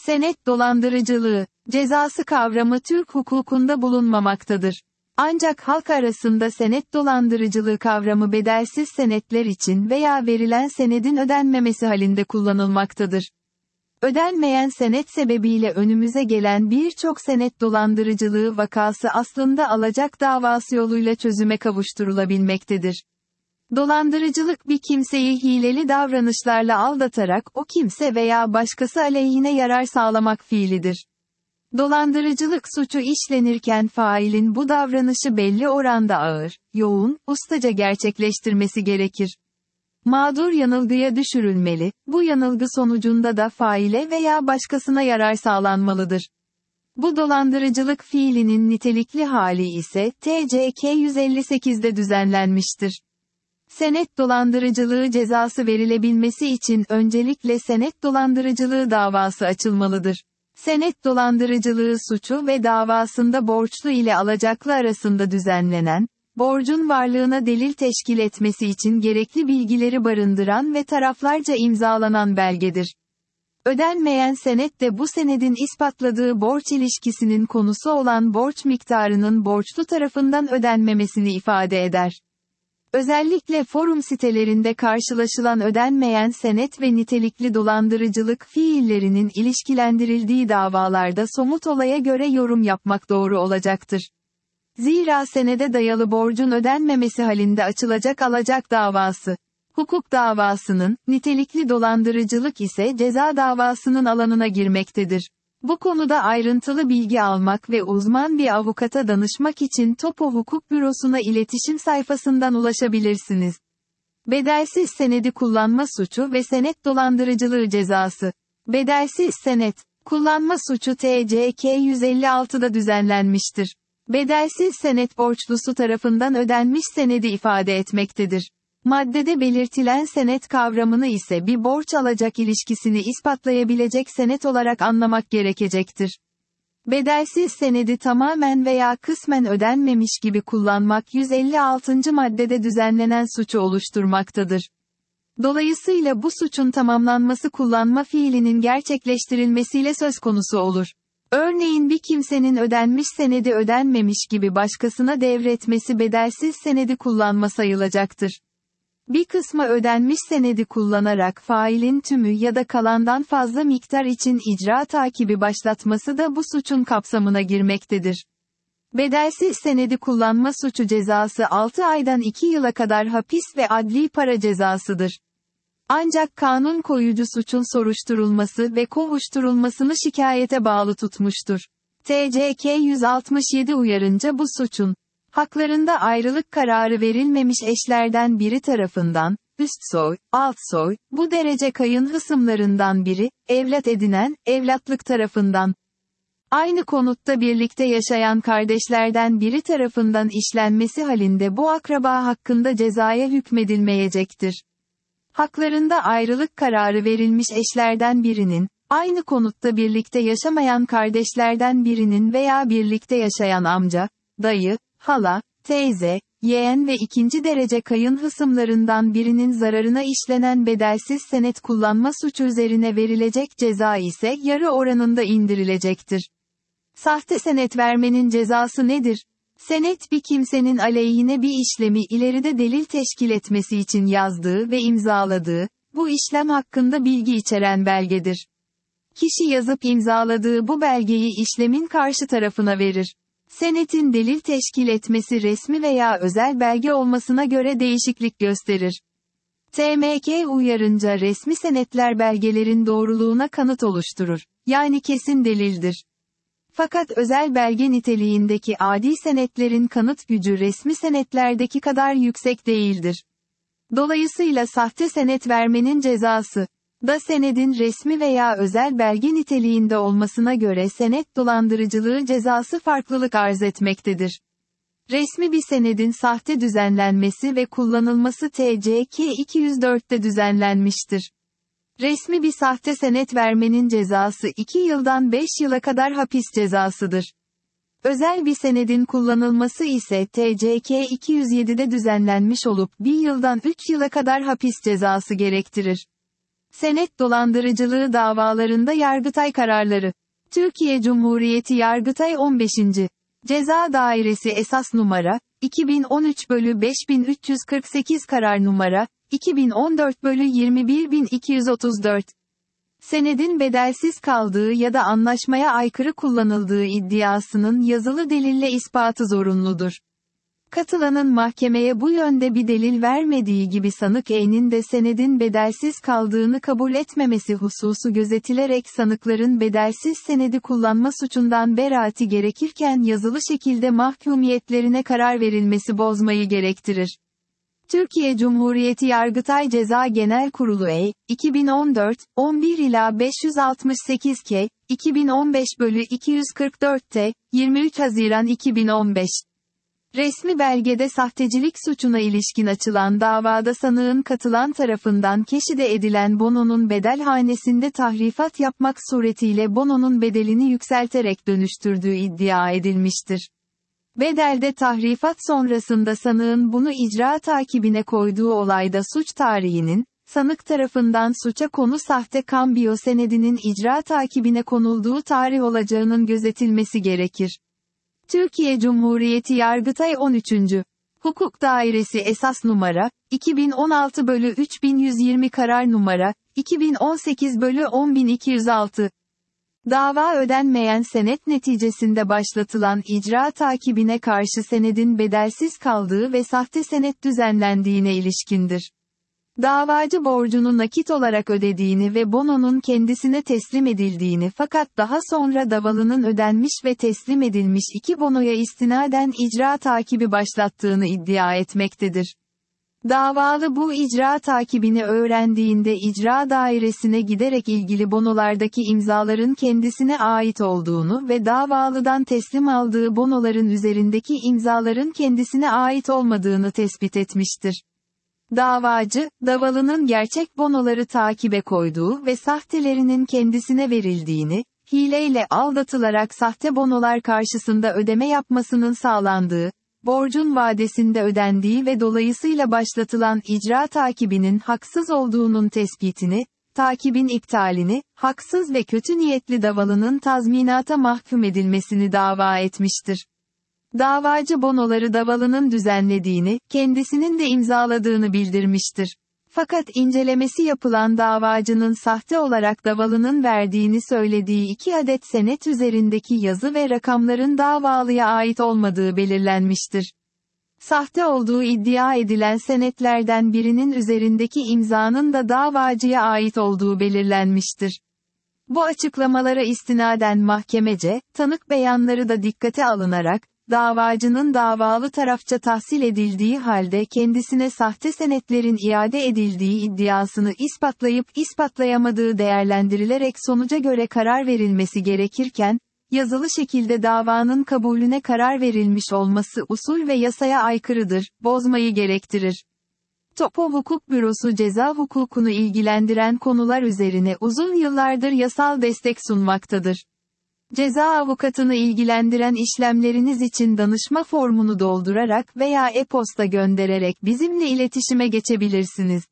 Senet dolandırıcılığı, cezası kavramı Türk hukukunda bulunmamaktadır. Ancak halk arasında senet dolandırıcılığı kavramı bedelsiz senetler için veya verilen senedin ödenmemesi halinde kullanılmaktadır. Ödenmeyen senet sebebiyle önümüze gelen birçok senet dolandırıcılığı vakası aslında alacak davası yoluyla çözüme kavuşturulabilmektedir. Dolandırıcılık bir kimseyi hileli davranışlarla aldatarak o kimse veya başkası aleyhine yarar sağlamak fiilidir. Dolandırıcılık suçu işlenirken failin bu davranışı belli oranda ağır, yoğun, ustaca gerçekleştirmesi gerekir. Mağdur yanılgıya düşürülmeli, bu yanılgı sonucunda da faile veya başkasına yarar sağlanmalıdır. Bu dolandırıcılık fiilinin nitelikli hali ise TCK 158'de düzenlenmiştir. Senet dolandırıcılığı cezası verilebilmesi için öncelikle senet dolandırıcılığı davası açılmalıdır. Senet dolandırıcılığı suçu ve davasında borçlu ile alacaklı arasında düzenlenen, borcun varlığına delil teşkil etmesi için gerekli bilgileri barındıran ve taraflarca imzalanan belgedir. Ödenmeyen senet de bu senedin ispatladığı borç ilişkisinin konusu olan borç miktarının borçlu tarafından ödenmemesini ifade eder. Özellikle forum sitelerinde karşılaşılan ödenmeyen senet ve nitelikli dolandırıcılık fiillerinin ilişkilendirildiği davalarda somut olaya göre yorum yapmak doğru olacaktır. Zira senede dayalı borcun ödenmemesi halinde açılacak alacak davası, hukuk davasının, nitelikli dolandırıcılık ise ceza davasının alanına girmektedir. Bu konuda ayrıntılı bilgi almak ve uzman bir avukata danışmak için Topo Hukuk Bürosu'na iletişim sayfasından ulaşabilirsiniz. Bedelsiz senedi kullanma suçu ve senet dolandırıcılığı cezası. Bedelsiz senet kullanma suçu TCK 156'da düzenlenmiştir. Bedelsiz senet borçlusu tarafından ödenmiş senedi ifade etmektedir. Maddede belirtilen senet kavramını ise bir borç alacak ilişkisini ispatlayabilecek senet olarak anlamak gerekecektir. Bedelsiz senedi tamamen veya kısmen ödenmemiş gibi kullanmak 156. maddede düzenlenen suçu oluşturmaktadır. Dolayısıyla bu suçun tamamlanması kullanma fiilinin gerçekleştirilmesiyle söz konusu olur. Örneğin bir kimsenin ödenmiş senedi ödenmemiş gibi başkasına devretmesi bedelsiz senedi kullanma sayılacaktır. Bir kısmı ödenmiş senedi kullanarak failin tümü ya da kalandan fazla miktar için icra takibi başlatması da bu suçun kapsamına girmektedir. Bedelsiz senedi kullanma suçu cezası 6 aydan 2 yıla kadar hapis ve adli para cezasıdır. Ancak kanun koyucu suçun soruşturulması ve kovuşturulmasını şikayete bağlı tutmuştur. TCK 167 uyarınca bu suçun haklarında ayrılık kararı verilmemiş eşlerden biri tarafından, üst soy, alt soy, bu derece kayın hısımlarından biri, evlat edinen, evlatlık tarafından, aynı konutta birlikte yaşayan kardeşlerden biri tarafından işlenmesi halinde bu akraba hakkında cezaya hükmedilmeyecektir. Haklarında ayrılık kararı verilmiş eşlerden birinin, aynı konutta birlikte yaşamayan kardeşlerden birinin veya birlikte yaşayan amca, dayı, hala, teyze, yeğen ve ikinci derece kayın hısımlarından birinin zararına işlenen bedelsiz senet kullanma suçu üzerine verilecek ceza ise yarı oranında indirilecektir. Sahte senet vermenin cezası nedir? Senet bir kimsenin aleyhine bir işlemi ileride delil teşkil etmesi için yazdığı ve imzaladığı, bu işlem hakkında bilgi içeren belgedir. Kişi yazıp imzaladığı bu belgeyi işlemin karşı tarafına verir. Senetin delil teşkil etmesi resmi veya özel belge olmasına göre değişiklik gösterir. TMK uyarınca resmi senetler belgelerin doğruluğuna kanıt oluşturur. Yani kesin delildir. Fakat özel belge niteliğindeki adi senetlerin kanıt gücü resmi senetlerdeki kadar yüksek değildir. Dolayısıyla sahte senet vermenin cezası da senedin resmi veya özel belge niteliğinde olmasına göre senet dolandırıcılığı cezası farklılık arz etmektedir. Resmi bir senedin sahte düzenlenmesi ve kullanılması TCK 204'te düzenlenmiştir. Resmi bir sahte senet vermenin cezası 2 yıldan 5 yıla kadar hapis cezasıdır. Özel bir senedin kullanılması ise TCK 207'de düzenlenmiş olup 1 yıldan 3 yıla kadar hapis cezası gerektirir. Senet dolandırıcılığı davalarında Yargıtay kararları. Türkiye Cumhuriyeti Yargıtay 15. Ceza Dairesi Esas Numara, 2013/5348 Karar Numara, 2014/21234. Senedin bedelsiz kaldığı ya da anlaşmaya aykırı kullanıldığı iddiasının yazılı delille ispatı zorunludur. Katılanın mahkemeye bu yönde bir delil vermediği gibi sanık E'nin de senedin bedelsiz kaldığını kabul etmemesi hususu gözetilerek sanıkların bedelsiz senedi kullanma suçundan beraati gerekirken yazılı şekilde mahkumiyetlerine karar verilmesi bozmayı gerektirir. Türkiye Cumhuriyeti Yargıtay Ceza Genel Kurulu E. 2014, 11 ila 568 K. 2015/244 T. 23 Haziran 2015. Resmi belgede sahtecilik suçuna ilişkin açılan davada sanığın katılan tarafından keşide edilen bononun bedelhanesinde tahrifat yapmak suretiyle bononun bedelini yükselterek dönüştürdüğü iddia edilmiştir. Bedelde tahrifat sonrasında sanığın bunu icra takibine koyduğu olayda suç tarihinin, sanık tarafından suça konu sahte kambiyo senedinin icra takibine konulduğu tarih olacağının gözetilmesi gerekir. Türkiye Cumhuriyeti Yargıtay 13. Hukuk Dairesi Esas Numara, 2016/3120 Karar Numara, 2018/10206. Dava ödenmeyen senet neticesinde başlatılan icra takibine karşı senedin bedelsiz kaldığı ve sahte senet düzenlendiğine ilişkindir. Davacı borcunu nakit olarak ödediğini ve bononun kendisine teslim edildiğini fakat daha sonra davalının ödenmiş ve teslim edilmiş iki bonoya istinaden icra takibi başlattığını iddia etmektedir. Davalı bu icra takibini öğrendiğinde icra dairesine giderek ilgili bonolardaki imzaların kendisine ait olduğunu ve davalıdan teslim aldığı bonoların üzerindeki imzaların kendisine ait olmadığını tespit etmiştir. Davacı, davalının gerçek bonoları takibe koyduğu ve sahtelerinin kendisine verildiğini, hileyle aldatılarak sahte bonolar karşısında ödeme yapmasının sağlandığı, borcun vadesinde ödendiği ve dolayısıyla başlatılan icra takibinin haksız olduğunun tespitini, takibin iptalini, haksız ve kötü niyetli davalının tazminata mahkum edilmesini dava etmiştir. Davacı bonoları davalının düzenlediğini, kendisinin de imzaladığını bildirmiştir. Fakat incelemesi yapılan davacının sahte olarak davalının verdiğini söylediği 2 adet senet üzerindeki yazı ve rakamların davalıya ait olmadığı belirlenmiştir. Sahte olduğu iddia edilen senetlerden birinin üzerindeki imzanın da davacıya ait olduğu belirlenmiştir. Bu açıklamalara istinaden mahkemece, tanık beyanları da dikkate alınarak, davacının davalı tarafça tahsil edildiği halde kendisine sahte senetlerin iade edildiği iddiasını ispatlayıp ispatlayamadığı değerlendirilerek sonuca göre karar verilmesi gerekirken, yazılı şekilde davanın kabulüne karar verilmiş olması usul ve yasaya aykırıdır, bozmayı gerektirir. Topo Hukuk Bürosu ceza hukukunu ilgilendiren konular üzerine uzun yıllardır yasal destek sunmaktadır. Ceza avukatını ilgilendiren işlemleriniz için danışma formunu doldurarak veya e-posta göndererek bizimle iletişime geçebilirsiniz.